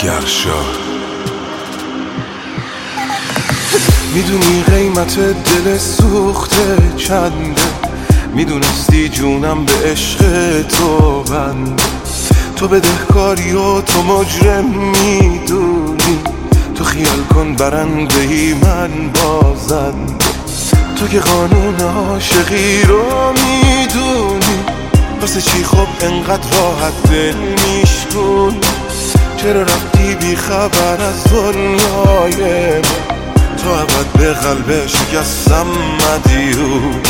گرشا. میدونی قیمت دل سوخته چنده، میدونستی جونم به عشق تو بنده. تو بدهکاری و تو مجرم میدونی، تو خیال کن برندهی من بازنده. تو که قانون عاشقی رو میدونی، واسه چی خب انقدر راحت دل میشکن؟ چرا رفتی بی خبر از دنیای من؟ تو ابد به قلب شکستم مدیون.